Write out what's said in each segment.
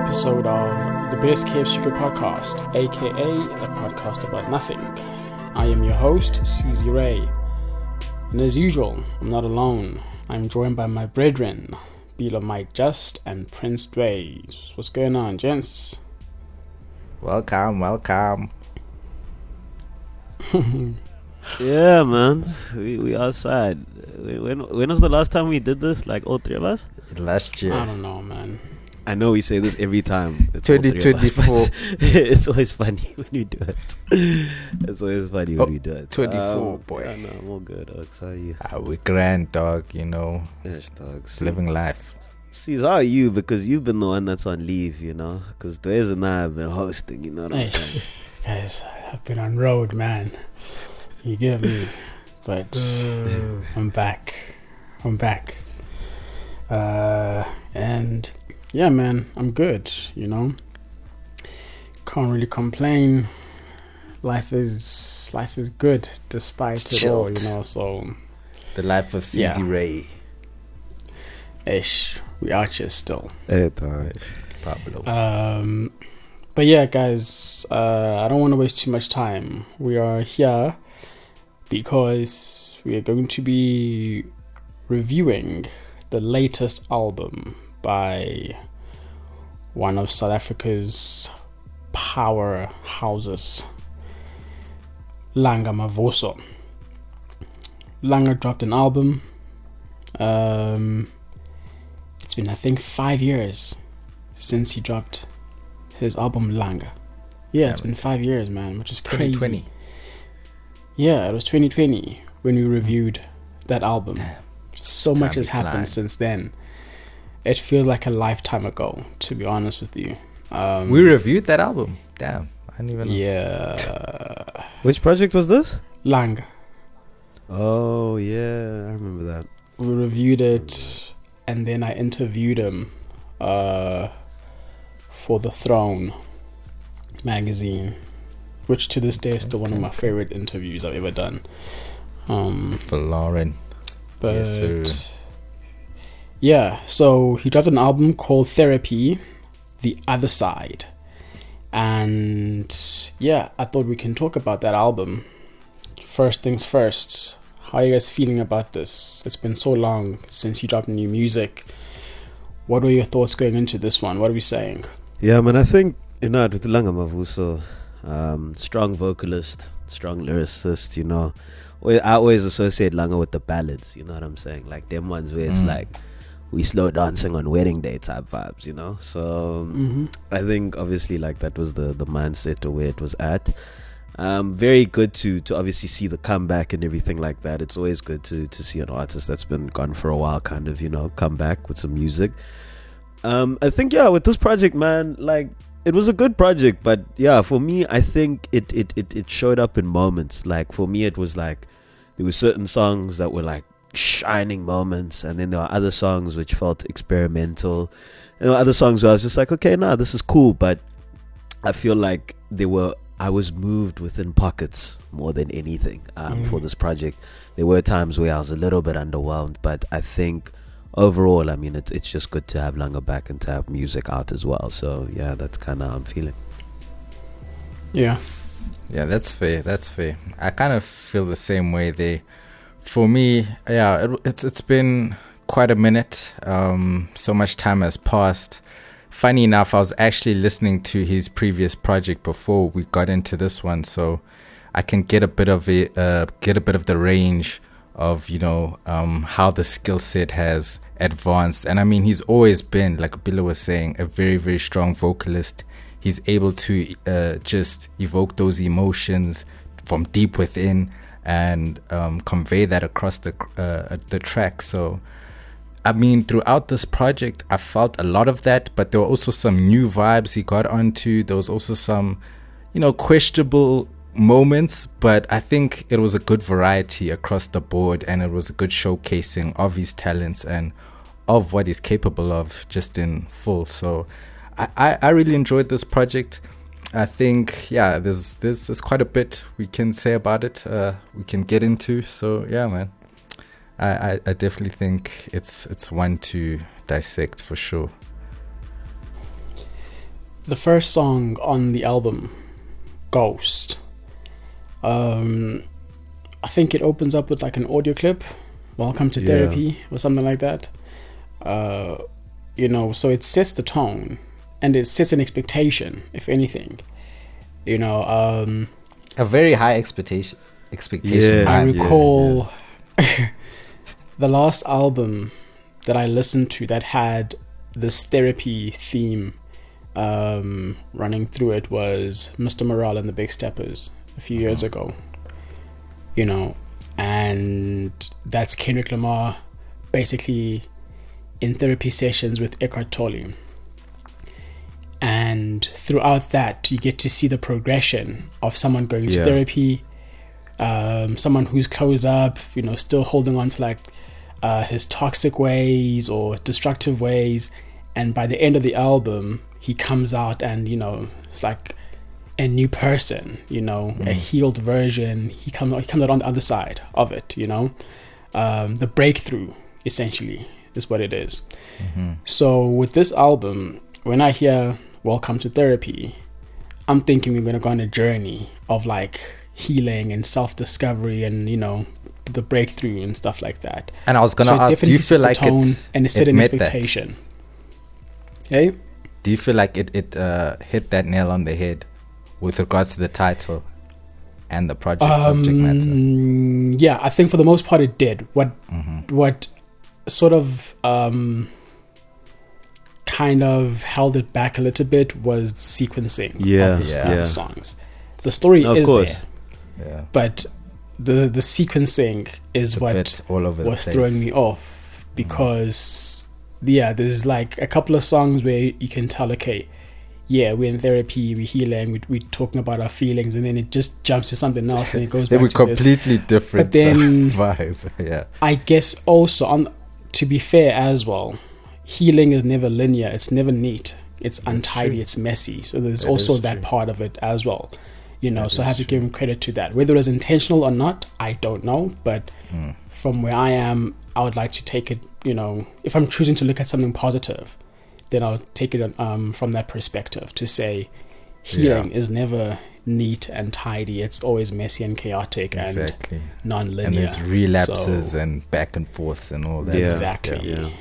episode of the Best Kept Secret Podcast, aka the podcast about nothing. I am your host, CZ Ray. And as usual, I'm not alone. I'm joined by my brethren, Bilo Mike Just and Prince Dways. What's going on, gents? Welcome. Yeah, man. We outside. When was the last time we did this? Like all three of us? Last year. I don't know, man. I know we say this every time. It's 2024. It's always funny when you do it. It's always funny when you do it. 24, boy. Yeah, no, I'm all good. How are you? We're grand, dog, you know. Yes, dogs. Living life. See, how are you? Because you've been the one that's on leave, you know? Because Dwayne and I have been hosting, you know what I'm saying? Guys, I've been on road, man. You get me? But I'm back. And yeah, man, I'm good, you know. Can't really complain. Life is good despite it all, you know. So The life of CZ Yeah. Ray. ish, we out here still. Pablo. But yeah, guys, I don't want to waste too much time. We are here because we are going to be reviewing the latest album by one of South Africa's powerhouses, Langa Mavuso. Langa dropped an album. It's been, I think, 5 years since he dropped his album Langa. Yeah, it's been 5 years, man, which is crazy. 2020. Yeah, it was 2020 when we reviewed that album. So much has is flying. happened since then. It feels like a lifetime ago, to be honest with you. We reviewed that album. Damn. I didn't even know. Yeah. Which project was this? Lang. Oh, yeah. I remember that. We reviewed it, and then I interviewed him for The Throne magazine, which to this day is still one of my favorite interviews I've ever done. For Lauren. But Yes, sir. yeah, so he dropped an album called Therapy, The Other Side. And yeah, I thought we can talk about that album. First things first, how are you guys feeling about this? It's been so long since you dropped new music. What were your thoughts going into this one? What are we saying? Yeah, man, I think, you know, with Langa Mavuso, strong vocalist, strong lyricist, you know. I always associate Langa with the ballads, you know what I'm saying? Like them ones where it's like we slow dancing on wedding day type vibes, you know? So I think obviously like that was the mindset or where it was at. Very good to obviously see the comeback and everything like that. It's always good to see an artist that's been gone for a while kind of, you know, come back with some music. I think, yeah, with this project, man, like it was a good project, but yeah, for me, I think it showed up in moments. Like for me, it was like there were certain songs that were like shining moments, and then there were other songs which felt experimental. You know, other songs where I was just like, okay, nah, this is cool, but I feel like I was moved within pockets more than anything for this project. There were times where I was a little bit underwhelmed, but I think overall, I mean, it's just good to have Langa back and to have music out as well. So yeah, that's kind of how I'm feeling. Yeah. Yeah, that's fair. I kind of feel the same way there. For me, yeah, it's been quite a minute. So much time has passed. Funny enough, I was actually listening to his previous project before we got into this one, so I can get a bit of the range of, you know, how the skill set has advanced. And I mean, he's always been, like Bilo was saying, a very, very strong vocalist. He's able to just evoke those emotions from deep within and convey that across the track. So I mean, throughout this project, I felt a lot of that, but there were also some new vibes he got onto. There was also some, you know, questionable moments, but I think it was a good variety across the board, and it was a good showcasing of his talents and of what he's capable of just in full. So I really enjoyed this project. I think, yeah, there's quite a bit we can say about it, we can get into. So yeah, man, I definitely think it's one to dissect for sure. the first song on the album, Ghost. I think it opens up with like an audio clip, "Welcome to Therapy" or something like that. So it sets the tone and it sets an expectation, if anything. A very high expectation. I recall the last album that I listened to that had this therapy theme running through it was Mr. Morale and the Big Steppers a few years ago. And that's Kendrick Lamar basically in therapy sessions with Eckhart Tolle. And throughout that, you get to see the progression of someone going to therapy, someone who's closed up, still holding on to like his toxic ways or destructive ways. And by the end of the album, he comes out and, it's like a new person, a healed version. He comes out on the other side of it, the breakthrough, essentially, is what it is. So with this album, when I hear "Welcome to Therapy," I'm thinking we're going to go on a journey of like healing and self-discovery and, the breakthrough and stuff like that. And I was going to ask, do you feel like and it set an expectation? Hey? Do you feel like it hit that nail on the head with regards to the title and the project subject matter? Yeah, I think for the most part it did. What sort of kind of held it back a little bit was sequencing of the songs. The story is there, but the sequencing is what was throwing me off, because there's like a couple of songs where you can tell, okay, we're in therapy, we're healing, we're talking about our feelings, and then it just jumps to something else and it goes back to completely different but then vibe. I guess also to be fair as well, healing is never linear, it's never neat, it's untidy, true. It's messy, so there's also that part of it as well, so I have to give him credit to that. Whether it was intentional or not, I don't know, but from where I am, I would like to take it, if I'm choosing to look at something positive, then I'll take it from that perspective to say healing is never neat and tidy, it's always messy and chaotic and non-linear, and there's relapses and back and forth and all that. Exactly.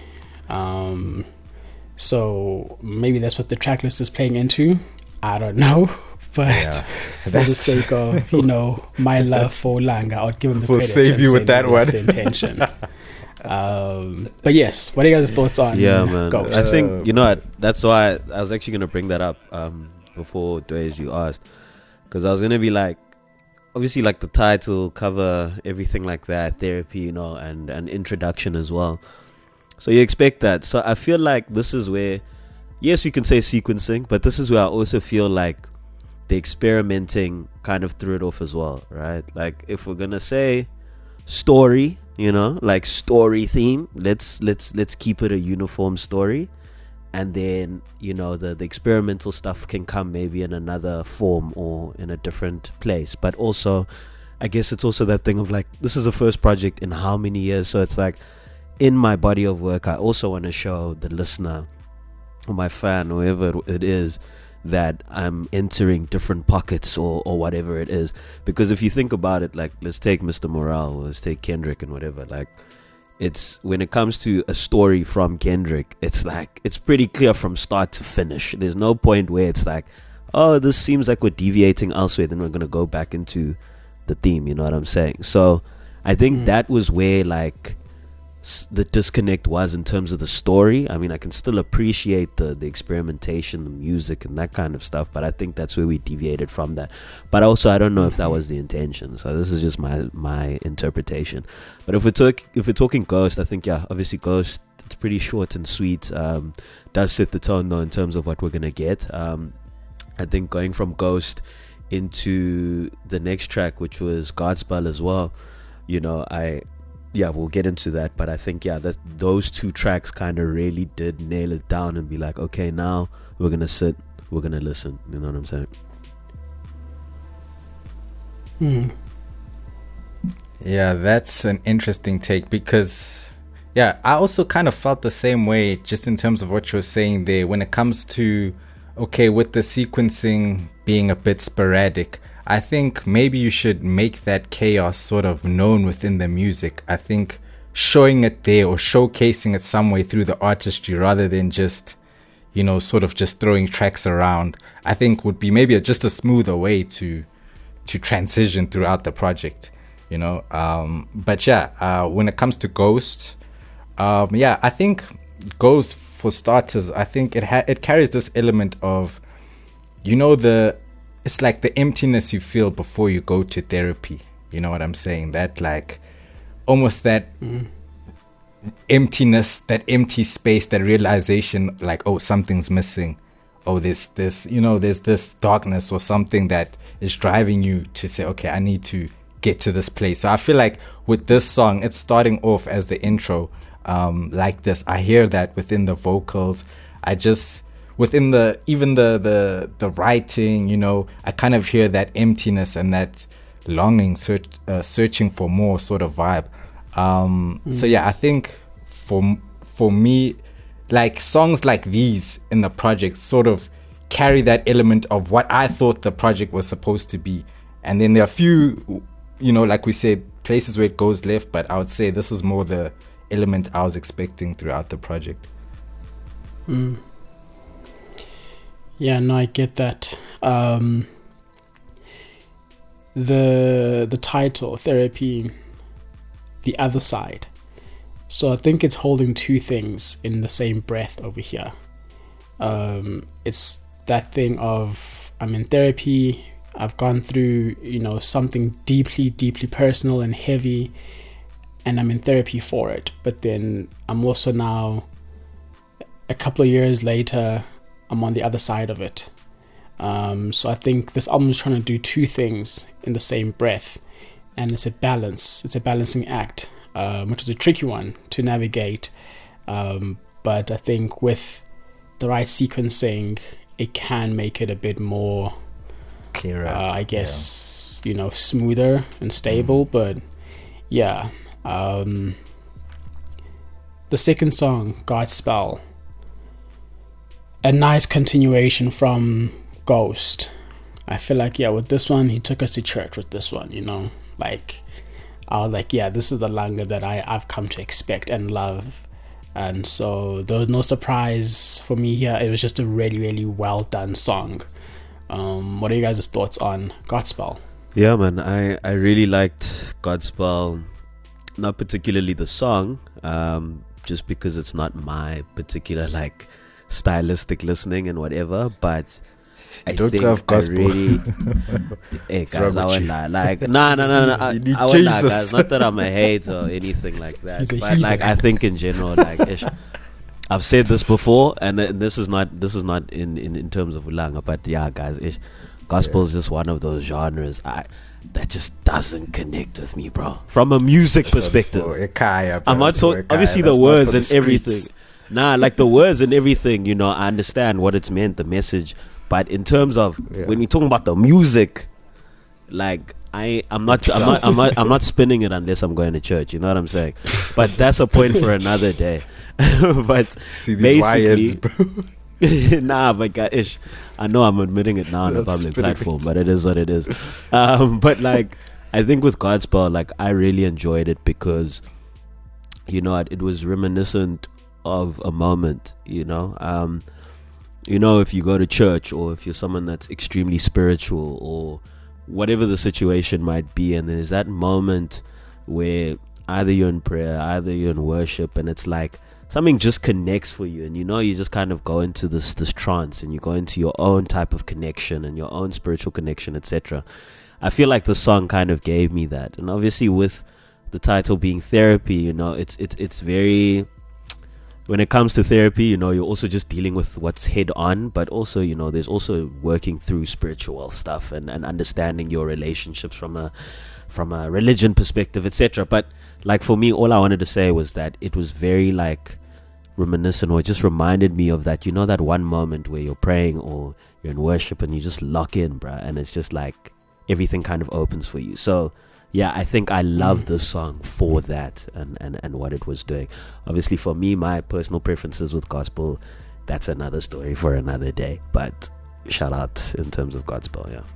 So maybe that's what the track list is playing into, I don't know, but for the sake of my love for Langa, I would give him the credit. We'll save you with that one. The intention. But yes, what are your guys' thoughts on man Ghost? I think that's why I was actually going to bring that up before Dwayne you asked, because I was going to be like, obviously like the title, cover, everything like that, therapy, and an introduction as well, so you expect that. So I feel like this is where, yes, we can say sequencing, but this is where I also feel like the experimenting kind of threw it off as well, right? Like if we're gonna say story, like story theme, let's keep it a uniform story, and then the experimental stuff can come maybe in another form or in a different place. But also I guess it's also that thing of like, this is a first project in how many years, so it's like in my body of work I also want to show the listener or my fan, whoever it is, that I'm entering different pockets or whatever it is. Because if you think about it, like let's take Mr. Morale, let's take Kendrick and whatever, like it's, when it comes to a story from Kendrick, it's like it's pretty clear from start to finish. There's no point where it's like, oh, this seems like we're deviating elsewhere, then we're going to go back into the theme, you know what I'm saying? So I think that was where like the disconnect was in terms of the story. I mean, I can still appreciate the experimentation, the music and that kind of stuff, but I think that's where we deviated from that. But also I don't know if that was the intention, so this is just my interpretation. But if we're talking Ghost, I think obviously Ghost, it's pretty short and sweet, does set the tone though in terms of what we're gonna get. I think going from Ghost into the next track, which was Godspell as well, we'll get into that, but I think that those two tracks kind of really did nail it down and be like, okay, now we're gonna sit, we're gonna listen, you know what I'm saying? Yeah, that's an interesting take, because I also kind of felt the same way, just in terms of what you're saying there when it comes to, okay, with the sequencing being a bit sporadic, I think maybe you should make that chaos sort of known within the music. I think showing it there or showcasing it some way through the artistry rather than just, you know, sort of just throwing tracks around, I think would be maybe just a smoother way to transition throughout the project, you know. But yeah, when it comes to Ghost, yeah, I think Ghost, for starters, I think it carries this element of, you know, it's like the emptiness you feel before you go to therapy. You know what I'm saying? That like almost that emptiness, that empty space, that realization like, oh, something's missing. Oh, there's this, you know, there's this darkness or something that is driving you to say, okay, I need to get to this place. So I feel like with this song, it's starting off as the intro, like this. I hear that within the vocals. I just, within even the writing, you know, I kind of hear that emptiness and that longing, searching for more sort of vibe. So yeah, I think for me, like songs like these in the project sort of carry that element of what I thought the project was supposed to be. And then there are a few, you know, like we said, places where it goes left, but I would say this is more the element I was expecting throughout the project. Yeah, no, I get that. The title, Therapy, the other side. So I think it's holding two things in the same breath over here. It's that thing of, I'm in therapy, I've gone through, you know, something deeply, deeply personal and heavy, and I'm in therapy for it. But then I'm also now, a couple of years later, I'm on the other side of it. So I think this album is trying to do two things in the same breath, and it's a balance. It's a balancing act, which is a tricky one to navigate. But I think with the right sequencing, it can make it a bit more clearer, I guess, you know, smoother and stable. But yeah, the second song, Godspell, a nice continuation from Ghost. I feel like, yeah, with this one, he took us to church with this one, you know, like, I was like, yeah, this is the Langa that I've come to expect and love. And so there was no surprise for me here. It was just a really, really well done song. What are you guys' thoughts on Godspell? Yeah, man, I really liked Godspell, not particularly the song, just because it's not my particular like stylistic listening and whatever, but I don't think love gospel. Hey guys, I won't lie. Like, no. I won't lie, guys. Not that I'm a hater or anything like that, but like I think in general, like I've said this before, and this is not in terms of Ulanga, but yeah, guys, gospel is just one of those genres that just doesn't connect with me, bro. From a music perspective, I'm not talking obviously the words and everything. Nah, like the words and everything, you know, I understand what it's meant, the message. But in terms of when we're talking about the music, like I'm not spinning it unless I'm going to church. You know what I'm saying? But that's a point for another day. But see these wires, bro. Nah, but guys, I know I'm admitting it now on a public platform, but it is what it is. But like, I think with Godspell, like I really enjoyed it because, you know, it was reminiscent of a moment, you know. You know, if you go to church or if you're someone that's extremely spiritual or whatever the situation might be, and there's that moment where either you're in prayer, either you're in worship, and it's like something just connects for you, and you know, you just kind of go into this trance and you go into your own type of connection and your own spiritual connection, etc. I feel like the song kind of gave me that. And obviously with the title being Therapy, you know, it's very, when it comes to therapy, you know, you're also just dealing with what's head on, but also, you know, there's also working through spiritual stuff and understanding your relationships from a religion perspective, etc. But like for me, all I wanted to say was that it was very like reminiscent, or it just reminded me of that, you know, that one moment where you're praying or you're in worship and you just lock in, bruh, and it's just like everything kind of opens for you. So yeah, I think I love this song for that and what it was doing. Obviously for me, my personal preferences with gospel that's another story for another day. But shout out in terms of Godspell, yeah.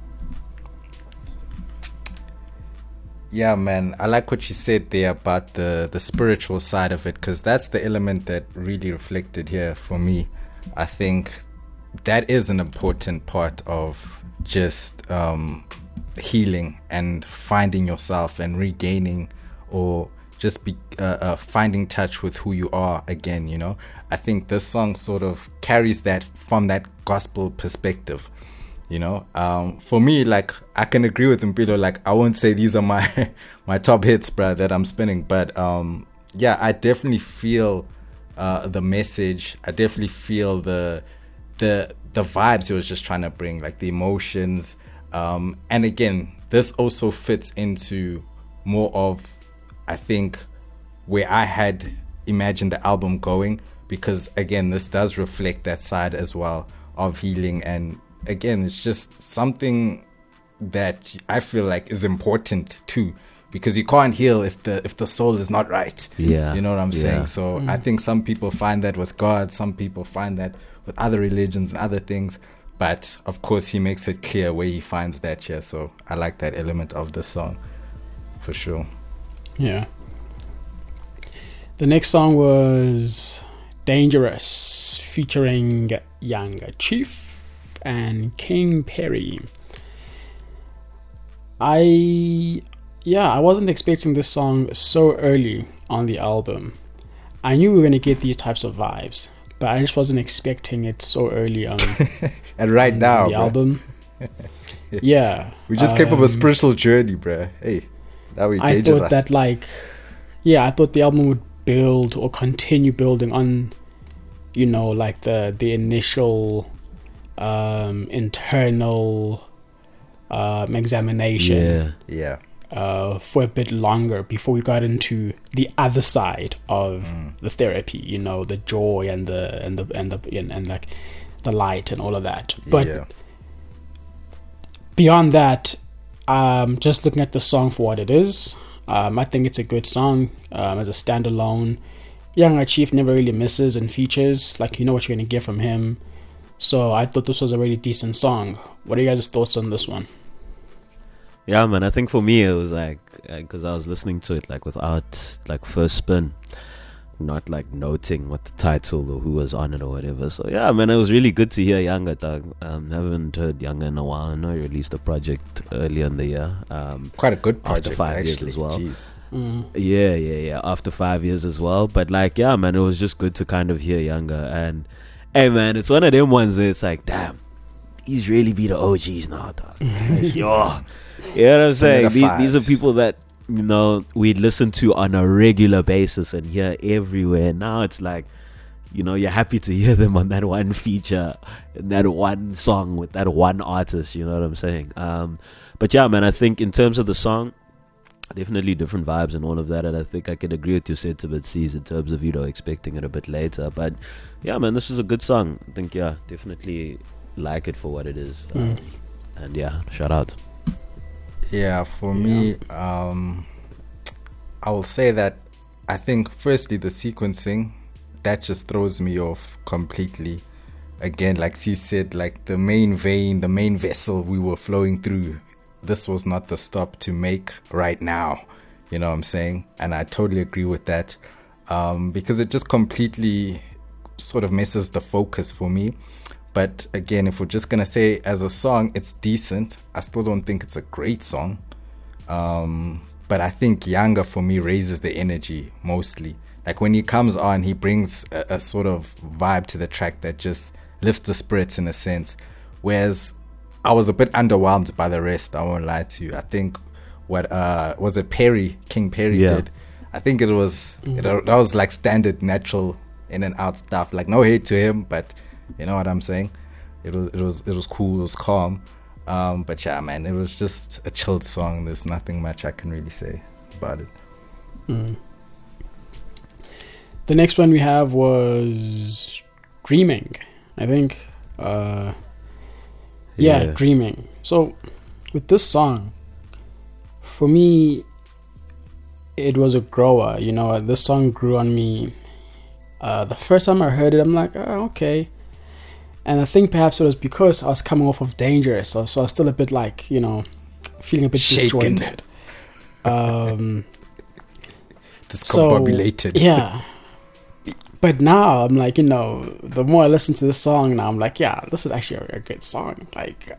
Yeah, man, I like what you said there about the spiritual side of it, because that's the element that really reflected here for me. I think that is an important part of just healing and finding yourself and regaining, or just finding touch with who you are again, you know. I think this song sort of carries that from that gospel perspective, you know. For me, like, I can agree with Mpilo. Like, I won't say these are my my top hits, bruh, that I'm spinning, but yeah, I definitely feel the message. I definitely feel the vibes he was just trying to bring, like the emotions. And again, this also fits into more of, I think, where I had imagined the album going, because again, this does reflect that side as well of healing. And again, it's just something that I feel like is important too, because you can't heal if the soul is not right. Yeah, you know what I'm saying? So I think some people find that with God, some people find that with other religions and other things, but of course he makes it clear where he finds that here. So I like that element of the song for sure. Yeah. The next song was Dangerous, featuring Young Chief and King Perry. I wasn't expecting this song so early on the album. I knew we were going to get these types of vibes, but I just wasn't expecting it so early on. And right on now, the bro. album. Yeah. We just came from a spiritual journey, bruh. Hey, that we I thought that, like, I thought the album would build or continue building on, you know, like the initial internal examination. Yeah. For a bit longer before we got into the other side of the therapy, you know, the joy and like the light and all of that. But beyond that, just looking at the song for what it is, I think it's a good song as a standalone. Young Chief never really misses in features, like, you know what you're gonna get from him. So I thought this was a really decent song. What are you guys' thoughts on this one? Yeah, man, I think for me it was like, because I was listening to it like without like first spin, not like noting what the title or who was on it or whatever. So yeah, man, it was really good to hear Younger, dog. Haven't heard Younger in a while. I know he released a project earlier in the year. Quite a good project, after 5 actually. years as well. Jeez. Yeah. After 5 years as well. But like, yeah, man, it was just good to kind of hear Younger. And hey, man, it's one of them ones where it's like, damn, he's really be the OGs now, dog. Yo. You know what I'm saying? These are people that, you know, we listen to on a regular basis and hear everywhere. Now it's like, you know, you're happy to hear them on that one feature, that one song with that one artist. You know what I'm saying? But yeah, man, I think in terms of the song, definitely different vibes and all of that. And I think I can agree with your sentiment, C's, in terms of, you know, expecting it a bit later. But yeah, man, this is a good song. I think, yeah, definitely like it for what it is. And yeah, shout out. Yeah, for me, I will say that I think firstly the sequencing, that just throws me off completely. Again, like C said, like the main vein, the main vessel we were flowing through, this was not the stop to make right now. You know what I'm saying? And I totally agree with that, because it just completely sort of messes the focus for me. But again, if we're just going to say as a song, it's decent. I still don't think it's a great song. But I think Younger, for me, raises the energy mostly. Like when he comes on, he brings a sort of vibe to the track that just lifts the spirits in a sense. Whereas I was a bit underwhelmed by the rest, I won't lie to you. I think what was it King Perry did? I think it was that was like standard natural in and out stuff. Like no hate to him, but you know what I'm saying? It was cool, it was calm. But yeah, man, it was just a chilled song. There's nothing much I can really say about it. The next one we have was Dreaming, I think. Dreaming. So with this song, for me, it was a grower. You know, this song grew on me The first time I heard it, I'm like, oh, okay. And I think perhaps it was because I was coming off of Dangerous, so I was still a bit like, feeling a bit Shaken. disjointed. Discombobulated. So, yeah. But now I'm like, the more I listen to this song now, I'm like, yeah, this is actually a good song. Like,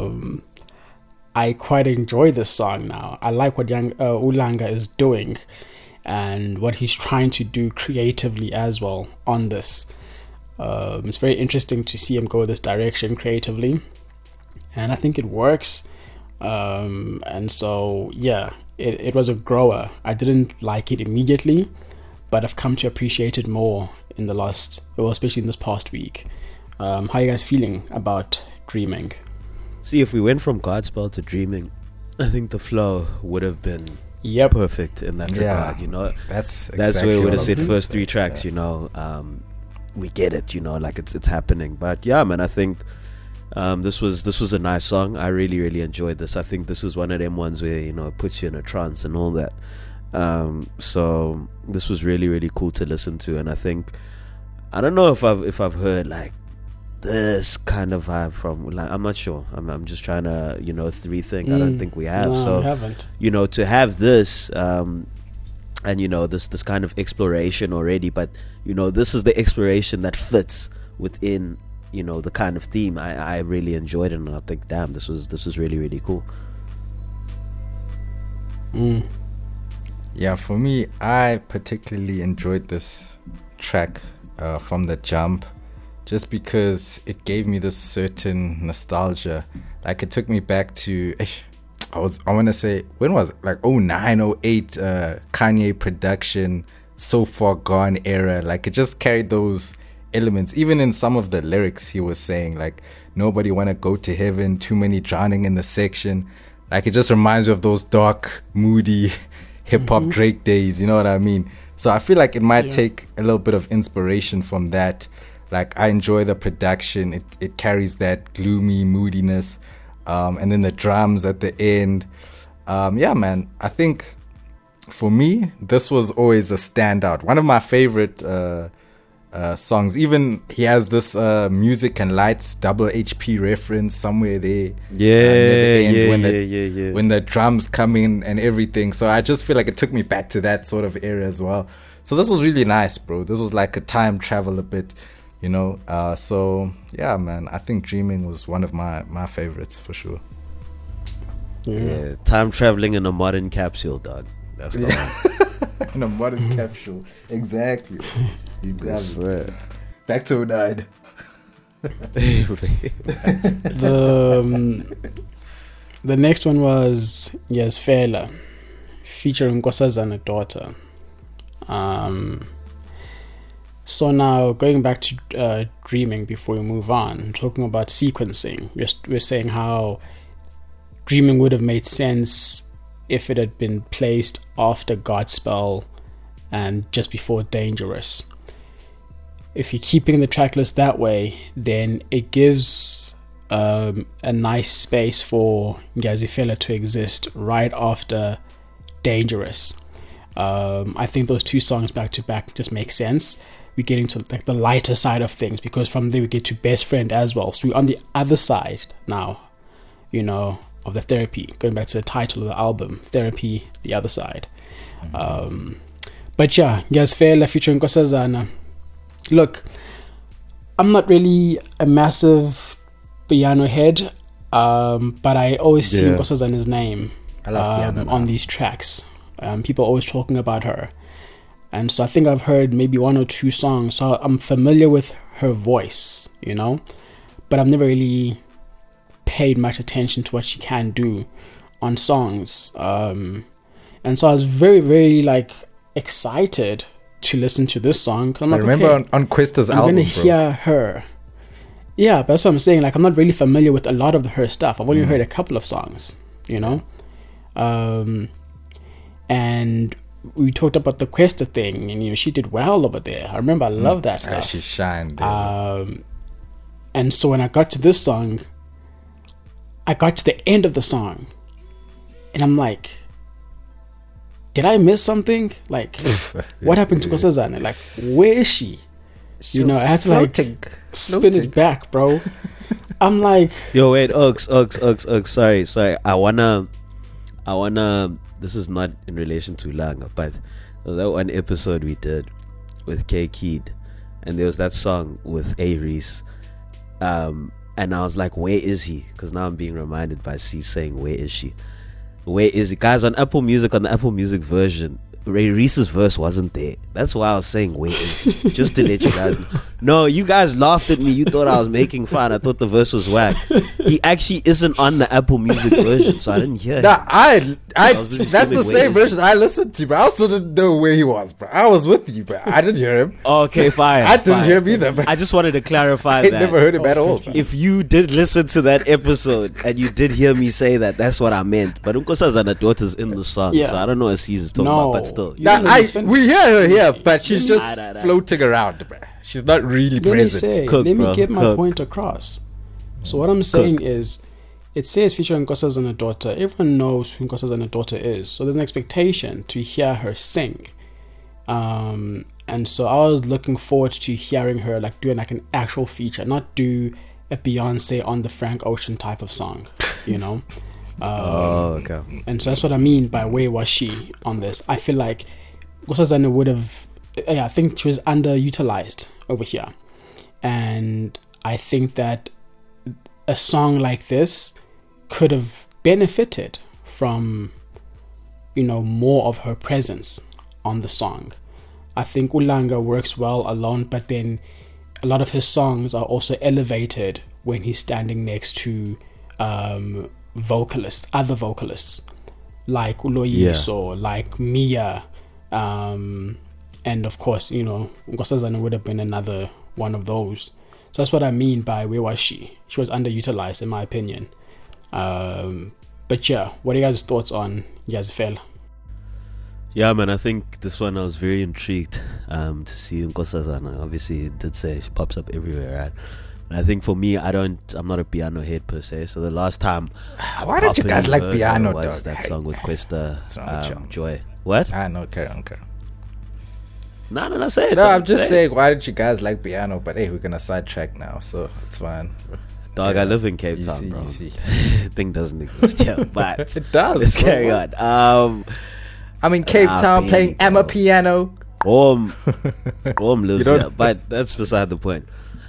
I quite enjoy this song now. I like what Ulanga is doing and what he's trying to do creatively as well on this. It's very interesting to see him go this direction creatively, and I think it works. And so, yeah, it was a grower. I didn't like it immediately, but I've come to appreciate it more in the last, well, especially in this past week. How are you guys feeling about Dreaming? See, if we went from Godspell to Dreaming, I think the flow would have been perfect in that regard. That's where we would have said first say. 3 tracks. We get it. Like it's happening. But yeah, man, I think this was a nice song. I really, really enjoyed this. I think this is one of them ones where it puts you in a trance and all that. So this was really, really cool to listen to, and I think I don't know if I've heard like this kind of vibe from, like, I'm not sure. I'm just trying to rethink. I don't think we have. No, so we haven't. To have this and this kind of exploration already, but this is the exploration that fits within the kind of theme. I really enjoyed it, and I think, damn, this was really, really cool. Yeah, for me, I particularly enjoyed this track from the jump, just because it gave me this certain nostalgia. Like, it took me back to, I want to say, when was it? Like 09, 08, Kanye production, So Far Gone era. Like, it just carried those elements. Even in some of the lyrics, he was saying, like, nobody want to go to heaven, too many drowning in the section. Like, it just reminds me of those dark, moody hip-hop Drake days, you know what I mean? So I feel like it might take a little bit of inspiration from that. Like, I enjoy the production. It carries that gloomy moodiness. And then the drums at the end. Yeah, man, I think for me, this was always a standout. One of my favorite songs. Even he has this Music and Lights double HP reference somewhere there. When the drums come in and everything. So I just feel like it took me back to that sort of era as well. So this was really nice, bro. This was like a time travel a bit. So yeah, man, I think Dreaming was one of my favorites for sure. Yeah, time traveling in a modern capsule, dog. That's the one. In a modern capsule, exactly. Back to died. The next one was Yazfela, featuring Nkosazana Daughter. So now, going back to Dreaming before we move on, talking about sequencing, we're saying how Dreaming would have made sense if it had been placed after Godspell and just before Dangerous. If you're keeping the track list that way, then it gives a nice space for Yazifela to exist right after Dangerous. I think those 2 songs back to back just make sense. We get into like the lighter side of things, because from there we get to Best Friend as well. So we're on the other side now, of the Therapy. Going back to the title of the album, Therapy, the other side. But yeah, Yazfela featuring Nkosazana. Look, I'm not really a massive piano head, but I always see Nkosazana's name on these tracks. People are always talking about her. And so I think I've heard maybe 1 or 2 songs, so I'm familiar with her voice, but I've never really paid much attention to what she can do on songs. And so I was very, very excited to listen to this song. I'm like, remember on Questa's album, I'm going to hear her. Yeah, but that's what I'm saying. I'm not really familiar with a lot of her stuff. I've only heard a couple of songs, and we talked about the Questa thing, and she did well over there. I remember I love that stuff. She shined. And so when I got to this song, I got to the end of the song, and I'm like, did I miss something? Like, what happened to Nkosazana? Like, where is she? You know, I had to like spin it back, bro. I'm like, yo, wait, Uggs. Sorry. I wanna. This is not in relation to Langa, but there was that one episode we did with K Kid, and there was that song with A Reese, and I was like, where is he? Because now I'm being reminded by C saying, where is she? Where is it, guys? On Apple Music, on the Apple Music version, Ray Reese's verse wasn't there. That's why I was saying wait, just to let you guys know. No, you guys laughed at me. You thought I was making fun. I thought the verse was whack. He actually isn't on the Apple Music version, so I didn't hear him. That's the same version I listened to, bro. I also didn't know where he was, bro. I was with you, bro. I didn't hear him. Okay, fine. I didn't hear him either, bro. I just wanted to clarify I that. never heard him at all. If you did listen to that episode and you did hear me say that, that's what I meant. But Nkosazana daughter's in the song, so I don't know what C's talking about, but still. We hear her here, but she's just floating around, bro. She's not really present. Let me get my point across. So what I'm saying is, it says featuring Nkosazana daughter. Everyone knows who Nkosazana daughter is, so there's an expectation to hear her sing. And so I was looking forward to hearing her like doing like an actual feature, not do a Beyonce on the Frank Ocean type of song, you know. Okay. And so that's what I mean by where was she on this. I feel like Nkosazana would have, I think she was underutilized over here, and I think that a song like this could have benefited from, you know, more of her presence on the song. I think Ulanga works well alone, but then a lot of his songs are also elevated when he's standing next to other vocalists like Uloyiso, like Mia, and of course, you know, Nkosazana would have been another one of those. So that's what I mean by where was she? She was underutilized, in my opinion. But yeah, what are you guys' thoughts on Yazfel? Yeah, man, I think this one I was very intrigued to see Nkosazana. Obviously, it did say she pops up everywhere, right? And I think for me, I'm not a piano head per se. So the last time, why don't you guys like piano? Was that song with Questa, Joy? What? I know, carry on. No, say it. No, I'm just saying, why don't you guys like piano? But hey, we're gonna sidetrack now, so it's fine. Dog, I live in Cape Town, bro. Thing doesn't exist here, but it does. Let's carry on. I'm in Cape Town playing Emma piano. Om lives here, but that's beside the point.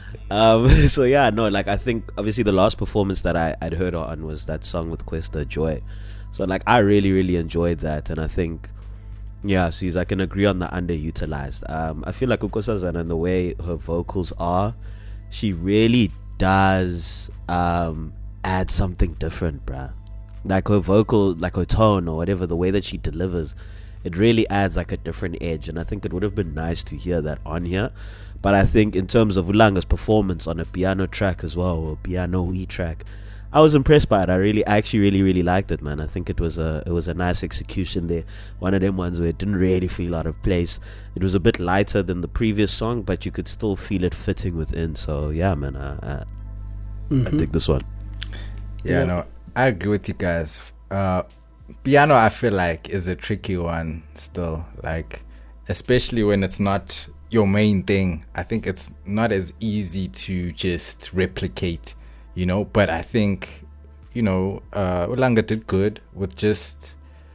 So yeah, no, like I think obviously the last performance that I'd heard her on was that song with Questa, Joy. So like I really enjoyed that, and I think I can agree on the underutilized. I feel like Nkosazana and the way her vocals are, she really does add something different, bruh. Like her vocal, like her tone or whatever, the way that she delivers, it really adds like a different edge, and I think it would have been nice to hear that on here. But I think in terms of Ulanga's performance on a piano track as well, or piano-y track, I was impressed by it. I actually really liked it, man. I think it was a nice execution there. One of them ones where it didn't really feel out of place. It was a bit lighter than the previous song, but you could still feel it fitting within. So yeah, man, I dig this one. Yeah, no, I agree with you guys. Piano, I feel like, is a tricky one still, like, especially when it's not your main thing. I think it's not as easy to just replicate, you know. But I think, you know, Ulanga did good with just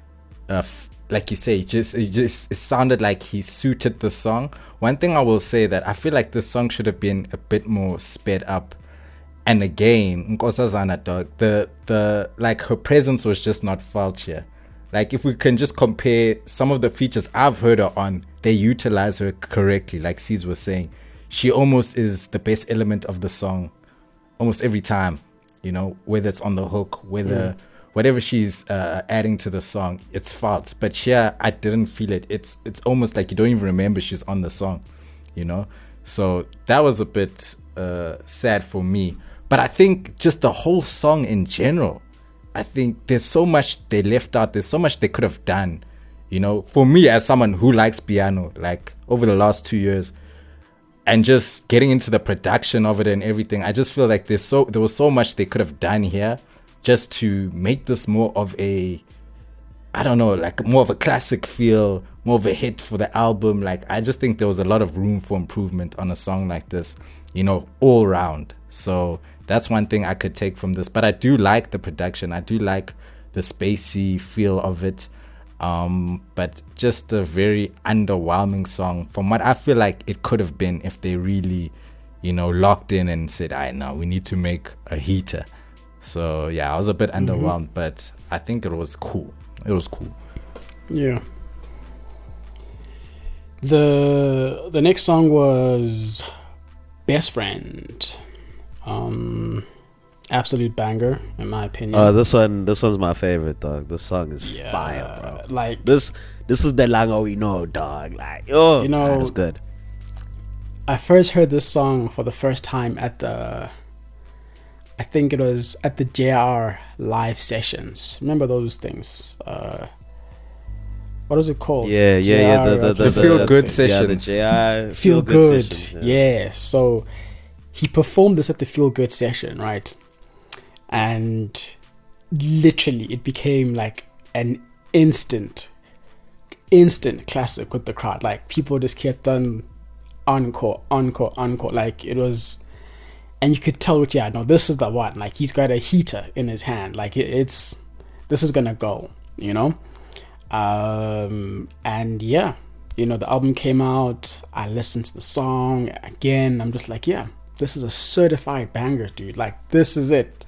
like you say, it sounded like he suited the song. One thing I will say that I feel like this song should have been a bit more sped up. And again, Nkosazana, dog, the like her presence was just not felt here. Like if we can just compare some of the features I've heard her on, they utilize her correctly. Like C's was saying, she almost is the best element of the song, almost every time. You know, whether it's on the hook, whatever she's adding to the song, it's felt. But here, I didn't feel it. It's almost like you don't even remember she's on the song. You know, so that was a bit sad for me. But I think just the whole song in general, I think there's so much they left out. There's so much they could have done. You know, for me as someone who likes piano, like over the last 2 years, and just getting into the production of it and everything, I just feel like there was so much they could have done here just to make this more of a I don't know, like more of a classic feel, more of a hit for the album. Like, I just think there was a lot of room for improvement on a song like this, you know, all round. So that's one thing I could take from this. But I do like the production. I do like the spacey feel of it. But just a very underwhelming song from what I feel like it could have been if they really, you know, locked in and said, I know we need to make a heater. So yeah, I was a bit underwhelmed, but I think it was cool. It was cool. Yeah. The next song was Best Friend. Absolute banger in my opinion. Oh, this one's my favorite, dog. This song is fire, bro. Like this is the Lango we know, dog. Like, oh, you know, it's good. I first heard this song for the first time at I think it was at the JR live sessions. Remember those things? What is it called? Yeah. The feel good sessions. Yeah, the JR Feel good. sessions, Yeah. So he performed this at the feel good session, right? And literally it became like an instant classic with the crowd. Like people just kept on encore. Like it was, and you could tell, this is the one. Like he's got a heater in his hand. Like this is gonna go, you know. And yeah, you know, the album came out. I listened to the song again. I'm just like, yeah, this is a certified banger, dude. Like this is it.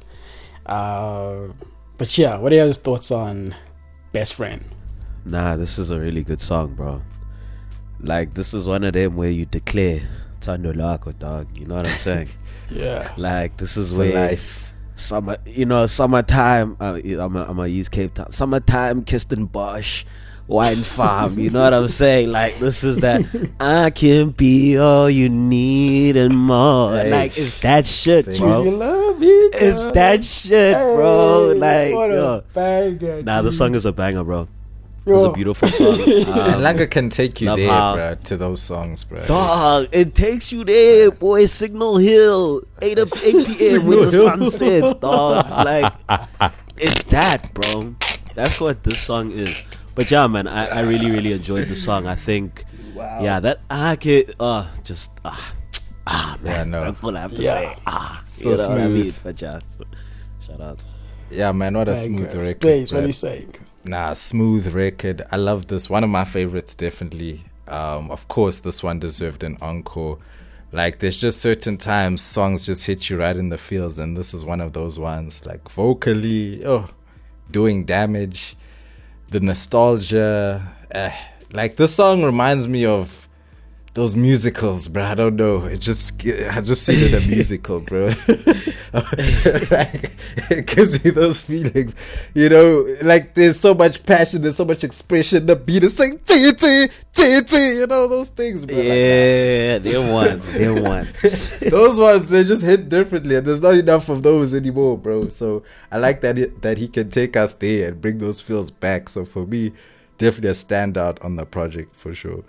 But yeah, what are your thoughts on Best Friend? Nah, this is a really good song, bro. Like this is one of them where you declare Tando Lako, dog. You know what I'm saying? Yeah. Like this is For where life. Summertime. I'm gonna use Cape Town. Summertime, Kirstenbosch, wine farm. You know what I'm saying? Like this is that I can be all you need and more. Hey. Like it's that shit, Same. bro. You love me, It's that shit, bro. Like what yo. a banger. Nah, the dude. song is a banger, bro. It's Yo. a beautiful song. And Langa can take you love there, how- bro, to those songs, bro. Dog, it takes you there, boy. Signal Hill, 8 p.m. when the sun sets, dog. Like, it's that, bro. That's what this song is. But yeah, man, I really, really enjoyed the song. I think, yeah, that I could, man. Yeah, no. That's what I have to Yeah. say. So you know what I mean? smooth. But yeah, shout out. Yeah, man, what a Banger. smooth record. Blaze, what bro. are you saying? Nah, smooth record. I love this. One of my favorites, definitely. Of course, this one deserved an encore. Like, there's just certain times songs just hit you right in the feels, and this is one of those ones. Like, vocally, doing damage, the nostalgia. Like, this song reminds me of those musicals, bro. I don't know. I just see it in a musical, bro. Like, it gives me those feelings, you know. Like there's so much passion, there's so much expression. The beat is saying "T T T T," you know those things, bro. Yeah, them ones. Those ones, they just hit differently, and there's not enough of those anymore, bro. So I like that he can take us there and bring those feels back. So for me, definitely a standout on the project for sure.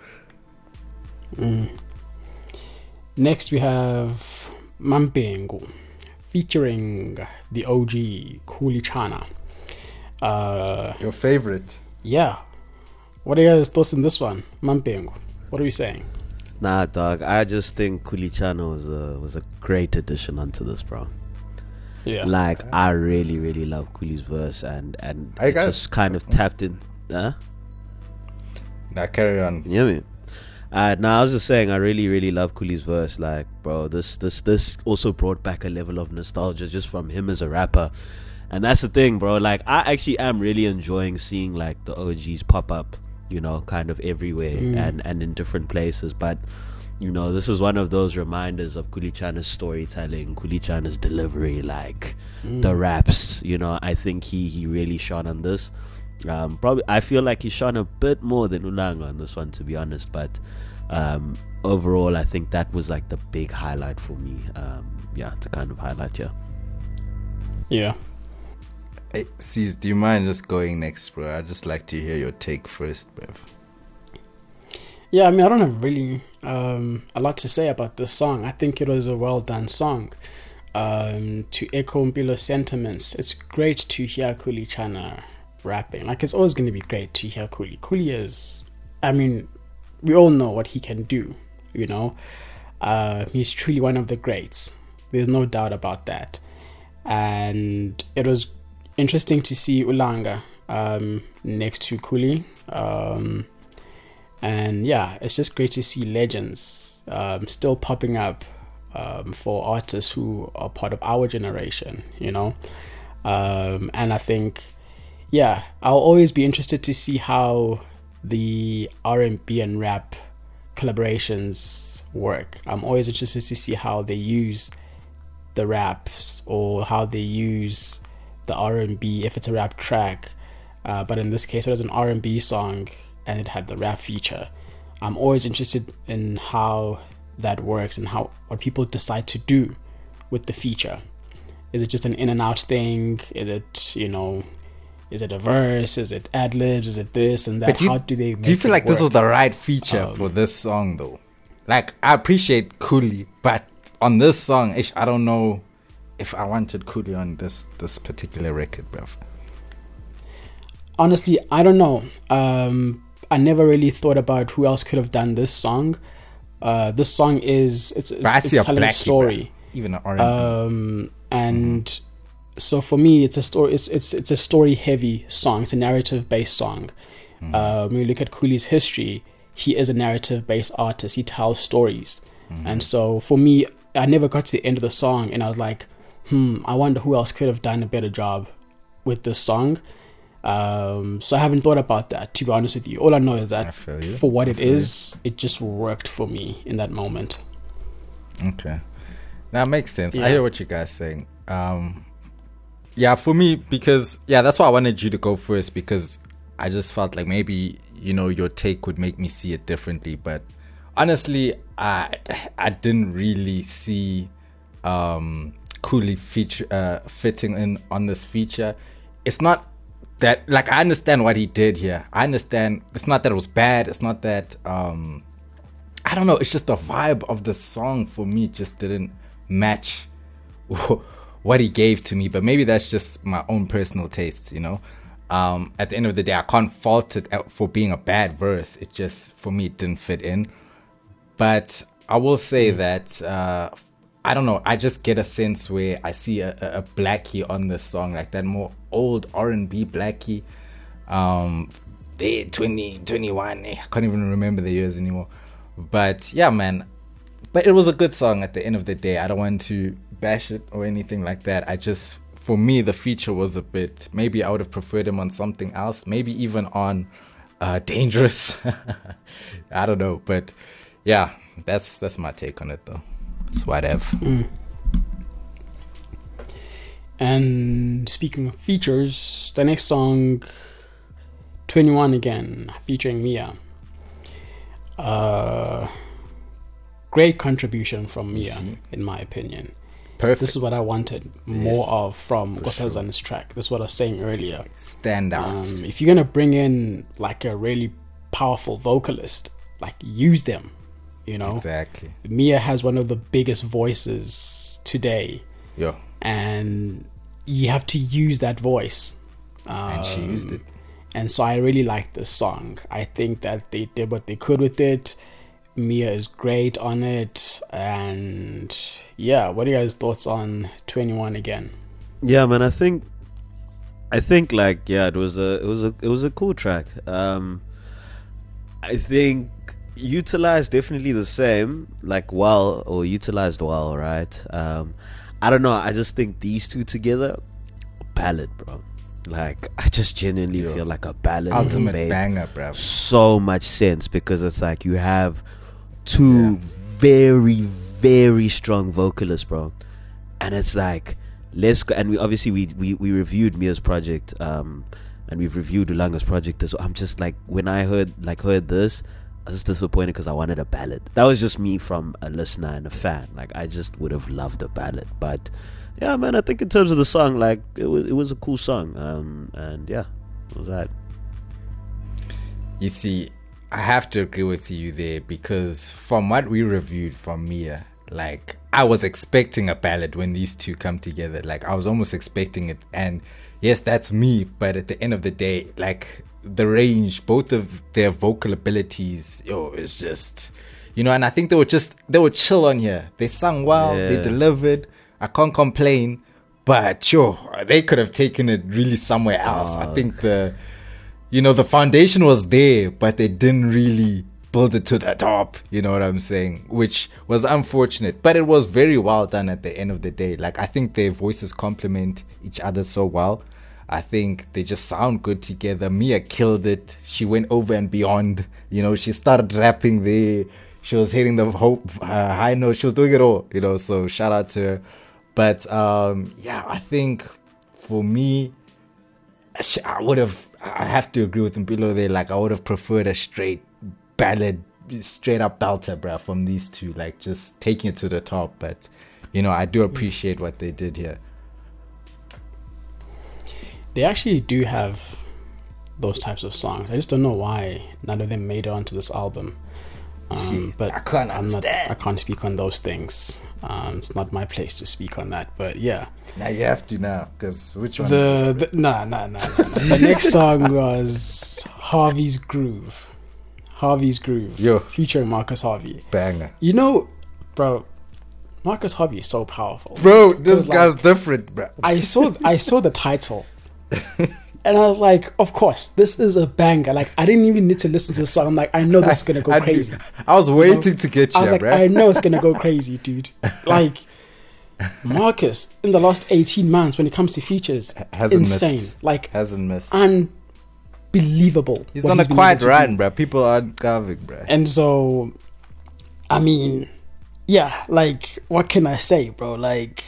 Next we have Mampengu featuring the OG Kulichana. Your favorite? Yeah. What are your guys' thoughts on this one? Mampengu. What are we saying? Nah, dog. I just think Kulichana was a great addition onto this, bro. Yeah. Like I really, really love Kuli's verse and I it guess- just kind of tapped in. Huh? Now carry on. You know what I mean? I was just saying I really, really love Kuli's verse. Like, bro, this also brought back a level of nostalgia just from him as a rapper. And that's the thing, bro. Like, I actually am really enjoying seeing like the OGs pop up, you know, kind of everywhere and in different places. But you know, this is one of those reminders of Kulichana's storytelling, Kulichana's delivery, like the raps. You know, I think he really shone on this. Probably, I feel like he shone a bit more than Ulanga on this one, to be honest. But overall, I think that was like the big highlight for me. To kind of highlight, Yeah. Hey, Cease, do you mind just going next, bro? I'd just like to hear your take first, bro. Yeah, I mean, I don't have really a lot to say about this song. I think it was a well done song. To echo Mpilo's sentiments, it's great to hear Kulichana rapping. Like, it's always going to be great to hear Cooley. Cooley is, I mean, we all know what he can do, you know. He's truly one of the greats. There's no doubt about that. And it was interesting to see Ulanga next to Cooley. And yeah, it's just great to see legends still popping up for artists who are part of our generation, you know. And I think, yeah, I'll always be interested to see how the R&B and rap collaborations work. I'm always interested to see how they use the raps or how they use the R&B if it's a rap track. But in this case, it was an R&B song and it had the rap feature. I'm always interested in how that works and what people decide to do with the feature. Is it just an in and out thing? Is it, you know, is it a verse? Is it ad libs? Is it this and that? How do they make Do you feel like work? this was the right feature for this song though? Like, I appreciate Cooley, but on this song, I don't know if I wanted Cooley on this particular record, bruv. Honestly, I don't know. I never really thought about who else could have done this song. This song it's telling a story, bruh. Even an R&B. And so for me, it's a story. It's a story heavy song. It's a narrative based song. When you look at Cooley's history, he is a narrative based artist. He tells stories, and so for me, I never got to the end of the song, and I was like, I wonder who else could have done a better job with this song. So I haven't thought about that, to be honest with you. All I know is that for what it is, it just worked for me in that moment. Okay, that makes sense. Yeah. I hear what you guys saying. Yeah, for me, because that's why I wanted you to go first, because I just felt like maybe, you know, your take would make me see it differently. But honestly, I didn't really see Cooley fitting in on this feature. It's not that, like, I understand what he did here. I understand. It's not that it was bad. It's not that I don't know. It's just the vibe of the song for me just didn't match what he gave to me. But maybe that's just my own personal tastes, you know. At the end of the day, I can't fault it for being a bad verse. It just, for me, it didn't fit in. But I will say that I don't know. I just get a sense where I see a Blackie on this song, like that more old R&B Blackie. They 2021. I can't even remember the years anymore. But yeah, man. But it was a good song at the end of the day. I don't want to bash it or anything like that. I just, for me, the feature was a bit, maybe I would have preferred him on something else. Maybe even on Dangerous. I don't know. But yeah, that's my take on it though. It's whatever. And speaking of features, the next song, 21 again, featuring Mia. Great contribution from Mia, in my opinion. Perfect. This is what I wanted more of from Nkosazana's track. This is what I was saying earlier. Stand out. If you're going to bring in like a really powerful vocalist, like, use them, you know? Exactly. Mia has one of the biggest voices today. Yeah. And you have to use that voice. And she used it. And so I really like this song. I think that they did what they could with it. Mia is great on it. And yeah, what are your guys' thoughts on 21 again? Yeah, man, I think like, yeah, it was a cool track. I think utilized definitely the same, like utilized well, right? I don't know, I just think these two together, ballad, bro. Like, I just genuinely feel like a ballad ultimate made banger, bro. so much sense, because it's like you have two very, very strong vocalists, bro, and it's like, let's go. And we obviously we reviewed Mia's project, and we've reviewed Ulanga's project as well. I'm just like, when I heard this, I was just disappointed because I wanted a ballad. That was just me from a listener and a fan. Like, I just would have loved a ballad. But yeah, man, I think in terms of the song, like, it was a cool song. And yeah, it was that. You see, I have to agree with you there, because from what we reviewed from Mia, like, I was expecting a ballad when these two come together. Like, I was almost expecting it, and yes, that's me. But at the end of the day, like the range, both of their vocal abilities, it's just, and I think they were chill on here. They sung well, they Yeah. delivered. I can't complain, but they could have taken it really somewhere else. I think the foundation was there, but they didn't really build it to the top. You know what I'm saying? Which was unfortunate, but it was very well done at the end of the day. Like, I think their voices complement each other so well. I think they just sound good together. Mia killed it. She went over and beyond. She started rapping there. She was hitting the high note. She was doing it all, so shout out to her. But, I think for me, I have to agree with Mpilo there. Like, I would have preferred a straight ballad, straight up belter, bruh, from these two. Like, just taking it to the top. But, I do appreciate what they did here. They actually do have those types of songs. I just don't know why none of them made it onto this album. But I can't understand. I can't speak on those things. It's not my place to speak on that. But yeah, now you have to now, because which one? Nah. The next song was Harvey's Groove. Yo, featuring Marcus Harvey. Banger. Bro, Marcus Harvey is so powerful. Bro, this guy's different, bro. I saw the title. And I was like, of course, this is a banger. Like, I didn't even need to listen to the song. I'm like, I know this is going to go crazy. I was waiting to get you, I was like, bro. I know it's going to go crazy, dude. Like, Marcus, in the last 18 months, when it comes to features, insane. Missed. Like, hasn't missed. Unbelievable. He's on a quiet run, bro. People aren't carving, bro. And so, I mean, yeah, like, what can I say, bro? Like,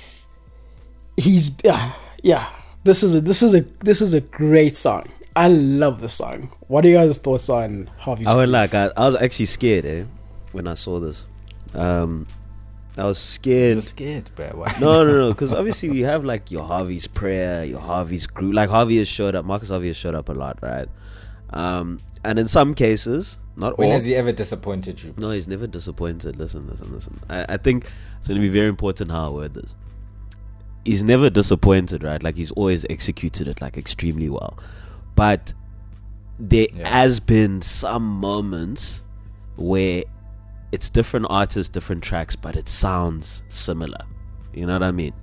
he's, yeah. This is a great song. I love this song. What are you guys' thoughts on Harvey's? I was actually scared, when I saw this. I was scared. You're scared, bro. Why? No. Because obviously we have like your Harvey's prayer, your Harvey's group. Like Harvey has showed up. Marcus Harvey has showed up a lot, right? And in some cases, not when all. Has he ever disappointed you? No, he's never disappointed. Listen. I think it's going to be very important how I word this. He's never disappointed, right? Like, he's always executed it like extremely well. But there has been some moments where it's different artists, different tracks, but it sounds similar. You know what I mean?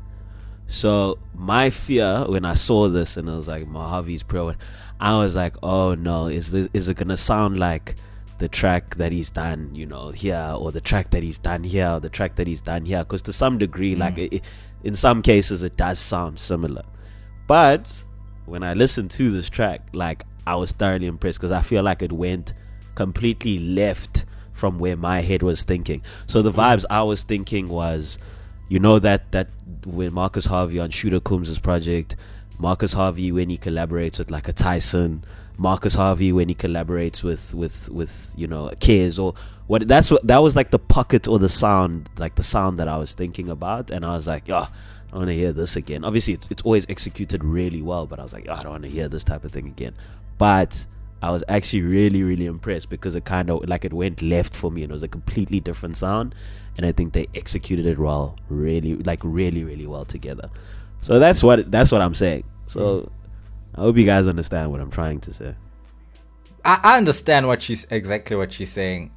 So my fear when I saw this and I was like, Harvey's Pro, I was like, oh no, is it gonna sound like the track that he's done, here, or the track that he's done here, or the track that he's done here? Because to some degree, like, in some cases it does sound similar. But when I listened to this track, like, I was thoroughly impressed, because I feel like it went completely left from where my head was thinking. So the vibes I was thinking was, that when Marcus Harvey on Shooter Coombs' project, Marcus Harvey when he collaborates with like a Tyson, Marcus Harvey when he collaborates with Kiz, or what. That was like the pocket or the sound, like the sound that I was thinking about. And I was like, I don't want to hear this again. Obviously it's always executed really well, but I was like, I don't want to hear this type of thing again. But I was actually really, really impressed, because it kind of like it went left for me, and it was a completely different sound, and I think they executed it well, really, really well together. So that's what I'm saying. So I hope you guys understand what I'm trying to say. I understand exactly what she's saying.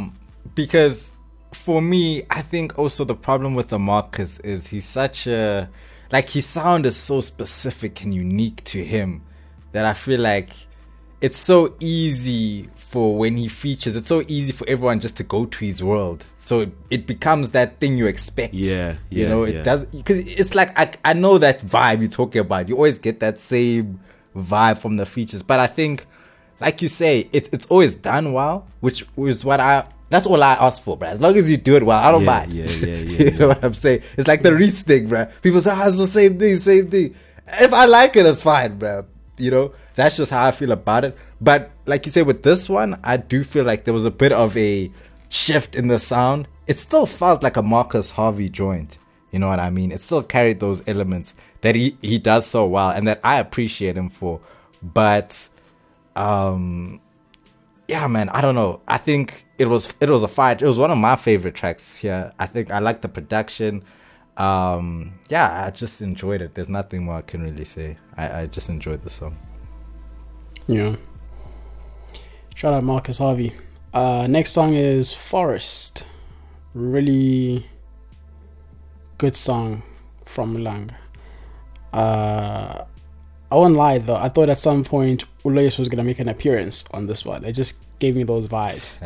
Because for me, I think also the problem with the Marcus is he's such a, like, his sound is so specific and unique to him that I feel like it's so easy for when he features, it's so easy for everyone just to go to his world. So it becomes that thing you expect. It does, because it's like, I know that vibe you're talking about. You always get that same vibe from the features. But I think, like you say, it's always done well, which is that's all I ask for, bro. As long as you do it well, I don't mind. You know what I'm saying? It's like the Reese thing, bro. People say, it's the same thing. If I like it, it's fine, bro. That's just how I feel about it. But like you say, with this one, I do feel like there was a bit of a shift in the sound. It still felt like a Marcus Harvey joint. You know what I mean? It still carried those elements that he does so well, and that I appreciate him for. But yeah, man, I don't know. I think it was a fight. It was one of my favorite tracks here. I think I like the production. Yeah, I just enjoyed it. There's nothing more I can really say. I just enjoyed the song. Yeah. Shout out Marcus Harvey. Next song is Forest. Really good song from Ulanga. I won't lie though, I thought at some point Uloyes was gonna make an appearance on this one. It just gave me those vibes.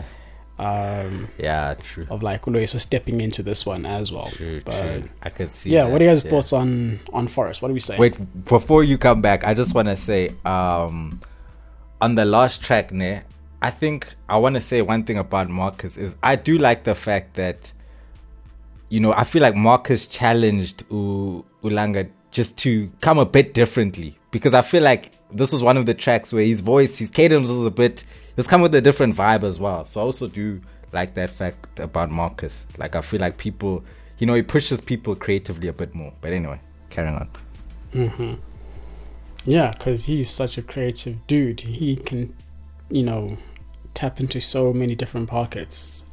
Yeah, true. Of like Uloyes was stepping into this one as well. True. But I could see. yeah, that, what are your guys' thoughts on Forest? What do we say? Wait, before you come back, I just want to say, on the last track, ne, I think I want to say one thing about Marcus is I do like the fact that, you know, I feel like Marcus challenged Ulanga just to come a bit differently, because I feel like this was one of the tracks where his voice, his cadence was come with a different vibe as well. So I also do like that fact about Marcus. Like, I feel like people, you know, he pushes people creatively a bit more. But anyway, carrying on. Mm-hmm. Yeah, because he's such a creative dude. He can, you know, tap into so many different pockets.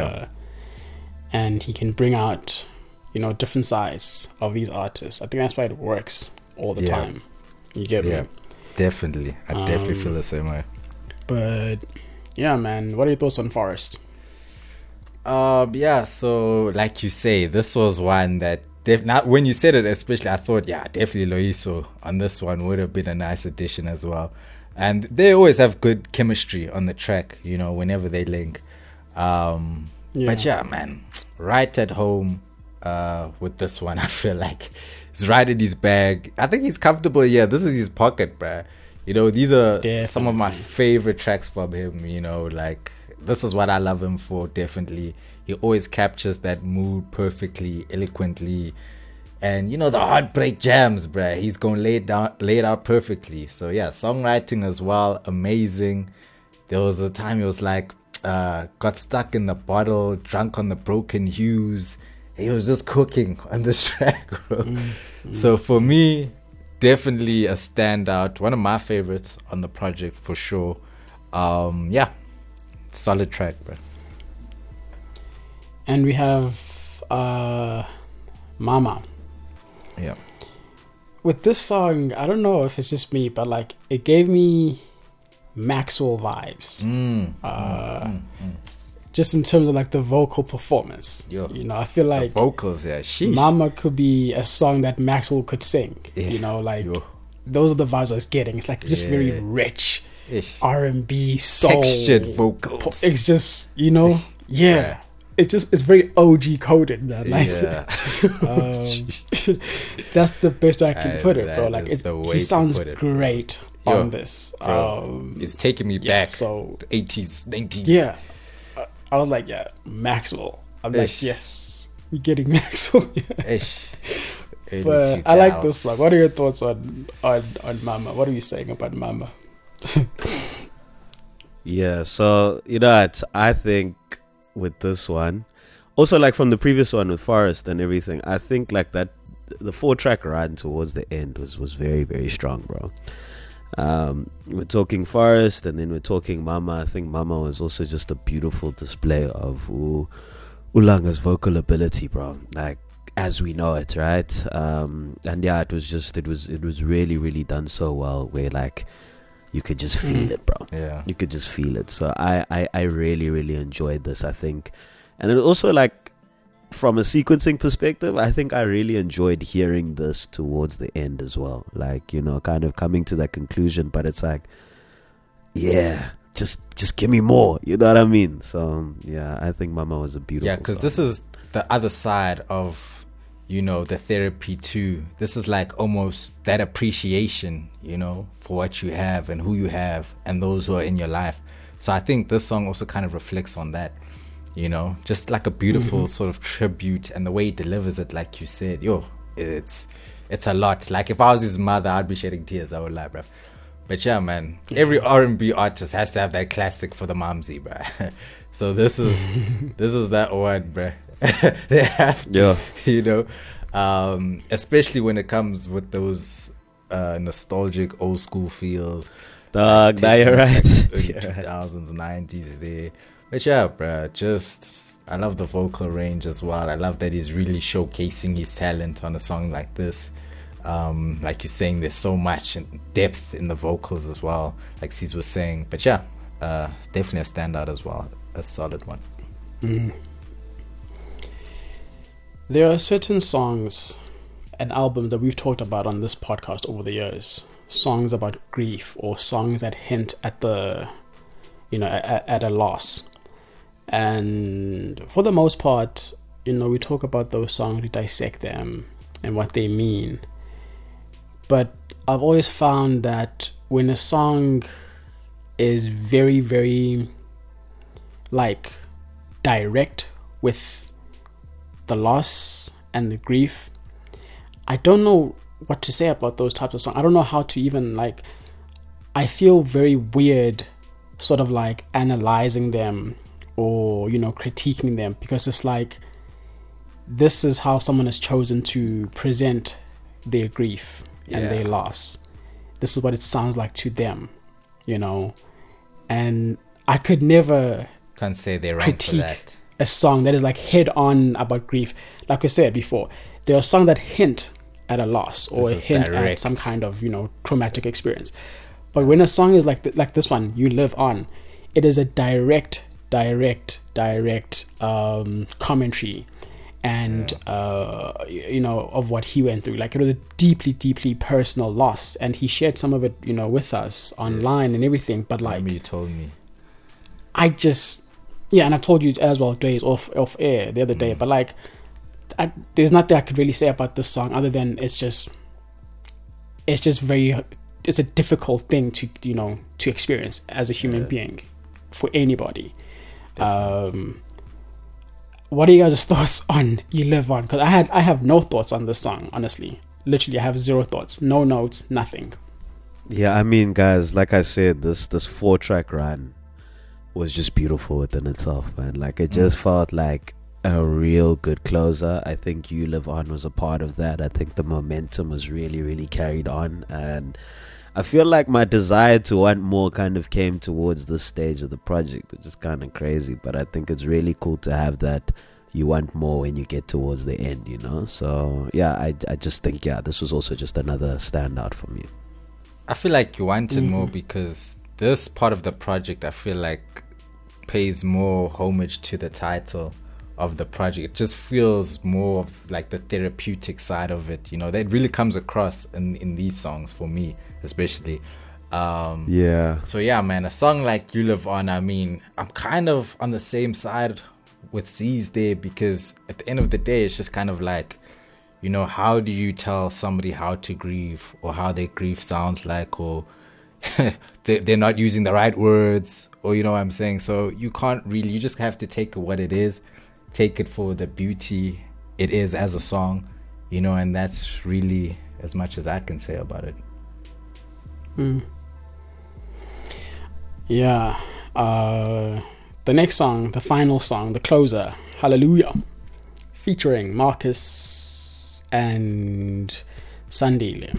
And he can bring out, you know, different sides of these artists. I think that's why it works all the time. You get me? Definitely. I definitely feel the same way. But yeah, man, what are your thoughts on Forest? Yeah, so like you say, this was one that when you said it especially, I thought, yeah, definitely Loyiso on this one would have been a nice addition as well. And they always have good chemistry on the track, you know, whenever they link. But yeah, man, right at home with this one. I feel like he's right in his bag. I think he's comfortable here. This is his pocket, bruh. You know, these are some of my favorite tracks from him, you know, like, this is what I love him for, definitely. He always captures that mood perfectly, eloquently. And, you know, the heartbreak jams, bruh, he's going to lay it out perfectly. So, yeah, songwriting as well, amazing. There was a time he was like, got stuck in the bottle, drunk on the broken hues. He was just cooking on this track, bro. So, for me, definitely a standout. One of my favorites on the project, for sure. Yeah, solid track, bro. And we have Mama. Yeah. With this song, I don't know if it's just me, but like it gave me Maxwell vibes. Just in terms of like the vocal performance. Yo, you know, I feel like the vocals, yeah, sheesh. Mama could be a song that Maxwell could sing. Yeah. You know, like those are the vibes I was getting. It's like just very rich R&B, soul, textured vocals. It's just, you know, it's very OG coded, man. Like, that's the best I can put it, bro. Like, he sounds great on this. Bro, it's taking me back. So the 80s, 90s. Yeah, I was like, Maxwell. I'm like, yes, we're getting Maxwell. But I like this song. What are your thoughts on Mama? What are you saying about Mama? Yeah, so you know, I think with this one, also like from the previous one with Forest and everything, I think like that the 4-track run towards the end was very, very strong, bro. We're talking Forest and then we're talking Mama. I think Mama was also just a beautiful display of Ulanga's vocal ability, bro, like as we know it, right? And yeah, it was really, really done so well, where like you could just feel it, bro. Yeah, you could just feel it. So I really, really enjoyed this, I think. And it also, like, from a sequencing perspective, I think I really enjoyed hearing this towards the end as well. Like, you know, kind of coming to that conclusion, but it's like, yeah, just give me more. You know what I mean? So, yeah, I think Mama was a beautiful song. because this is the other side of, you know, the therapy too. This is like almost that appreciation, you know, for what you have and who you have and those who are in your life. So I think this song also kind of reflects on that. You know, just like a beautiful sort of tribute, and the way he delivers it, like you said, it's a lot. Like if I was his mother, I'd be shedding tears. I would lie, bro. But yeah, man, every R&B artist has to have that classic for the momsy, bro. So this is that one, bro. They have, you know, especially when it comes with those nostalgic old school feels. Dog, now you're right. Like early 2000s, 90s there. But yeah, bro, just I love the vocal range as well. I love that he's really showcasing his talent on a song like this. Like you're saying, there's so much depth in the vocals as well, like Cez was saying. But yeah, definitely a standout as well, a solid one. There are certain songs and albums that we've talked about on this podcast over the years, songs about grief or songs that hint at the, at a loss. And for the most part, we talk about those songs, we dissect them and what they mean. But I've always found that when a song is very, very direct with the loss and the grief, I don't know what to say about those types of songs. I don't know how to even I feel very weird sort of analyzing them or critiquing them, because it's this is how someone has chosen to present their grief and their loss. This is what it sounds like to them, and I could never can't say they're wrong critique for that. A song that is head on about grief. Like I said before, there are songs that hint at a loss or hint direct. at some kind of traumatic experience. But when a song is like this one, You Live On, it is a direct commentary and of what he went through. It was a deeply personal loss, and he shared some of it with us online and everything. But you told me, I just and I told you as well days off air the other day. But there's nothing I could really say about this song other than it's a difficult thing to to experience as a human being for anybody. What are you guys' thoughts on You Live On? Because I have no thoughts on this song, honestly. Literally, I have zero thoughts, no notes, nothing. Yeah, I mean, guys, like I said, this 4-track run was just beautiful within itself, man. It just felt like a real good closer. I think You Live On was a part of that. I think the momentum was really, really carried on, and I feel like my desire to want more kind of came towards this stage of the project, which is kind of crazy, but I think it's really cool to have that you want more when you get towards the end, So yeah, I just think this was also just another standout for me. I feel like you wanted more because this part of the project, I feel like, pays more homage to the title of the project. It just feels more of the therapeutic side of it, that really comes across in these songs for me especially. So yeah, man, a song like You Live On, I mean, I'm kind of on the same side with Cez there, because at the end of the day, it's just kind of how do you tell somebody how to grieve or how their grief sounds like, or they're not using the right words, or what I'm saying. So you can't really, you just have to take it what it is, take it for the beauty it is as a song, and that's really as much as I can say about it. Yeah. The next song, the final song, the closer, Hallelujah, featuring Marcus and Sandile.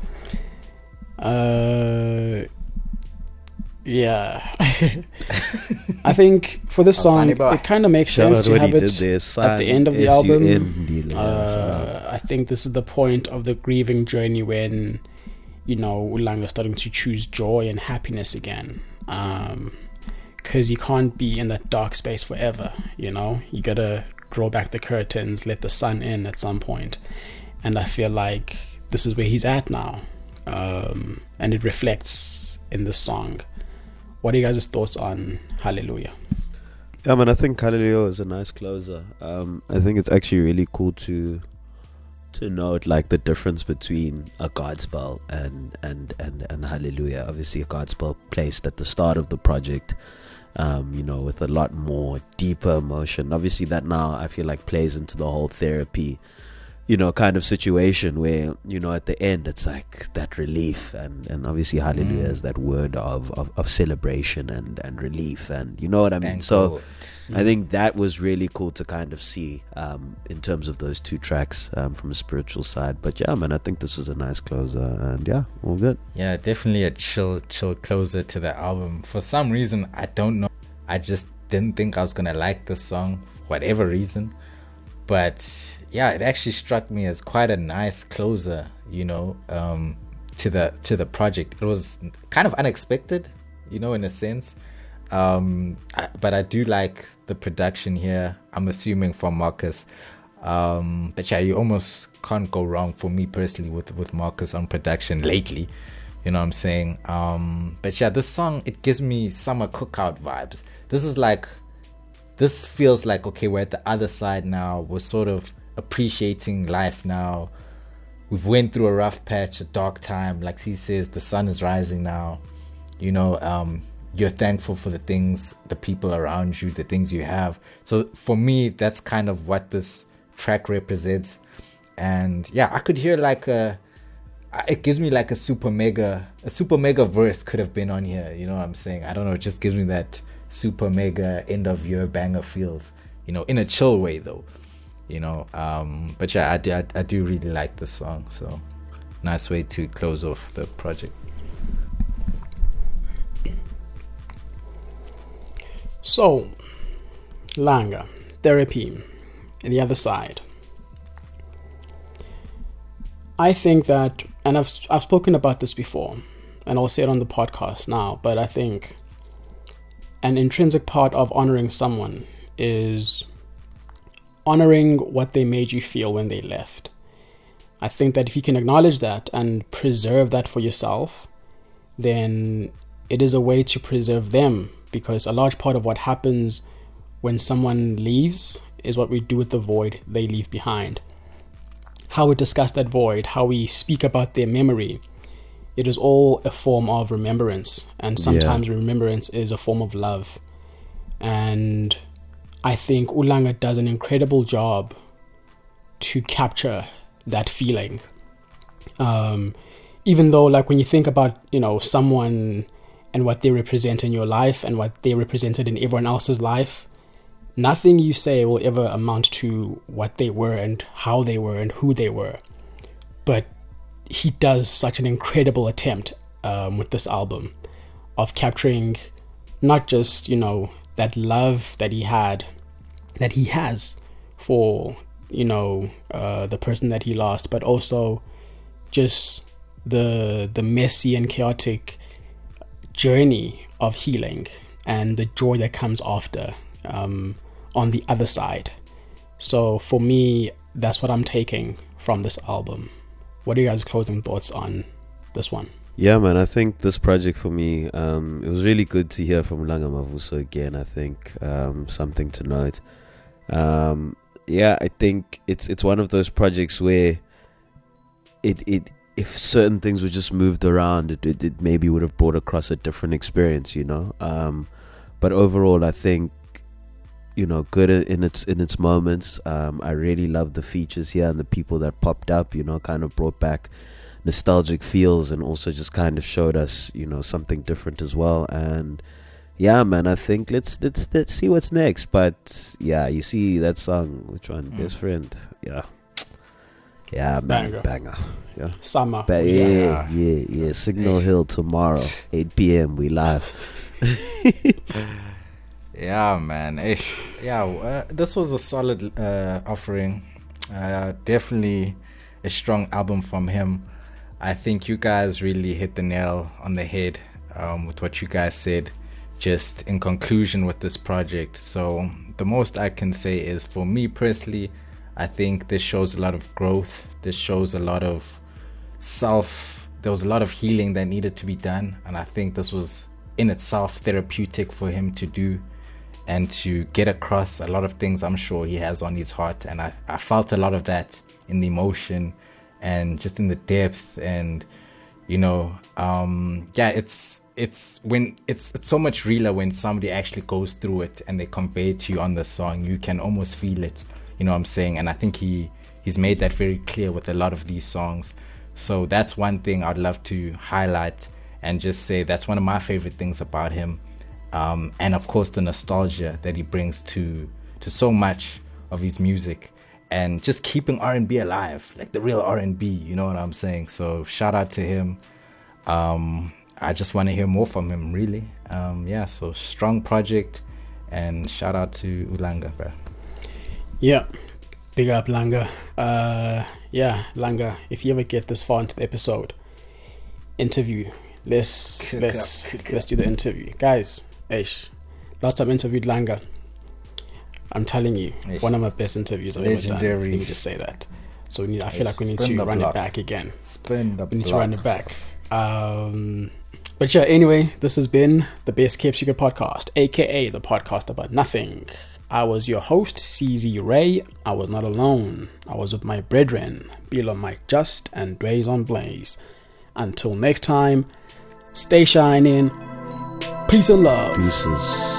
Yeah. I think for this song, it kind of makes sense to have it at the end of the album. I think this is the point of the grieving journey when Ulanga is starting to choose joy and happiness again, because you can't be in that dark space forever. You gotta draw back the curtains, let the sun in at some point, and I feel like this is where he's at now, and it reflects in this song. What are you guys' thoughts on Hallelujah? Yeah, man, I think Hallelujah is a nice closer. I think it's actually really cool to note the difference between a Godspell and Hallelujah. Obviously a Godspell placed at the start of the project, with a lot more deeper emotion. Obviously that now I feel like plays into the whole therapy kind of situation where at the end it's that relief, and obviously Hallelujah is that word of celebration and relief, and you know what I mean. So I think that was really cool to kind of see in terms of those 2 tracks from a spiritual side. But yeah, man, I think this was a nice closer, and yeah, all good. Yeah, definitely a chill closer to the album. For some reason, I don't know, I just didn't think I was gonna like this song for whatever reason, but yeah, it actually struck me as quite a nice closer, to the project. It was kind of unexpected, in a sense. But I do like the production here. I'm assuming from Marcus. But yeah, you almost can't go wrong for me personally with Marcus on production lately. You know what I'm saying? But yeah, this song, it gives me summer cookout vibes. This feels like, okay, we're at the other side now. We're sort of appreciating life now. We've went through a rough patch, a dark time. Like he says, the sun is rising now. You're thankful for the things, the people around you, the things you have. So for me, that's kind of what this track represents. And yeah, I could hear it gives me like a super mega verse could have been on here. You know what I'm saying? I don't know. It just gives me that super mega end of year banger feels, in a chill way though, but yeah, I do really like this song. So nice way to close off the project. So, Langa, Therapy, and the other side. I think that, and I've spoken about this before, and I'll say it on the podcast now, but I think an intrinsic part of honoring someone is honoring what they made you feel when they left. I think that if you can acknowledge that and preserve that for yourself, then it is a way to preserve them, because a large part of what happens when someone leaves is what we do with the void they leave behind. How we discuss that void, how we speak about their memory, it is all a form of remembrance, and sometimes remembrance is a form of love. And I think Ulanga does an incredible job to capture that feeling. Even though, like, when you think about, someone and what they represent in your life and what they represented in everyone else's life, nothing you say will ever amount to what they were and how they were and who they were. But he does such an incredible attempt with this album of capturing not just, that love that he has for, the person that he lost, but also just the messy and chaotic journey of healing and the joy that comes after on the other side. So for me, that's what I'm taking from this album. What are you guys' closing thoughts on this one? Yeah, man, I think this project for me, it was really good to hear from Langa Mavuso again. I think something to note. I think it's one of those projects where if certain things were just moved around, it maybe would have brought across a different experience, But overall, I think, good in its moments. I really love the features here and the people that popped up, kind of brought back nostalgic feels and also just kind of showed us, something different as well. And yeah, man, I think let's see what's next. But yeah, you see that song, which one? Best Friend. Yeah, man, banger. Yeah, summer. Yeah. Signal Hill tomorrow, 8 p.m. We live. Yeah, man. This was a solid offering. Definitely a strong album from him. I think you guys really hit the nail on the head with what you guys said, just in conclusion with this project. So the most I can say is, for me personally, I think this shows a lot of growth. This shows a lot of there was a lot of healing that needed to be done. And I think this was in itself therapeutic for him to do and to get across a lot of things I'm sure he has on his heart. And I felt a lot of that in the emotion and just in the depth. And, it's so much realer when somebody actually goes through it and they convey it to you on the song. You can almost feel it. You know what I'm saying? And I think he's made that very clear with a lot of these songs. So that's one thing I'd love to highlight and just say that's one of my favorite things about him. And of course the nostalgia that he brings to so much of his music and just keeping R&B alive, like the real R&B, you know what I'm saying? So shout out to him. I just want to hear more from him, really. So strong project. And shout out to Ulanga, bro. Yeah, big up Langa. Yeah, Langa, if you ever get this far into the episode, interview. Let's do the interview, guys. Last time I interviewed Langa, I'm telling you, one of my best interviews I've ever done. Let me just say that. So I feel like we need to run it back again. We need to run it back. But yeah, anyway, this has been the Best Kept Secret Podcast, aka the podcast about nothing. I was your host, CZ Ray. I was not alone. I was with my brethren, Bilo Mike Just and Dways on Blaze. Until next time, stay shining. Peace and love. Deuces.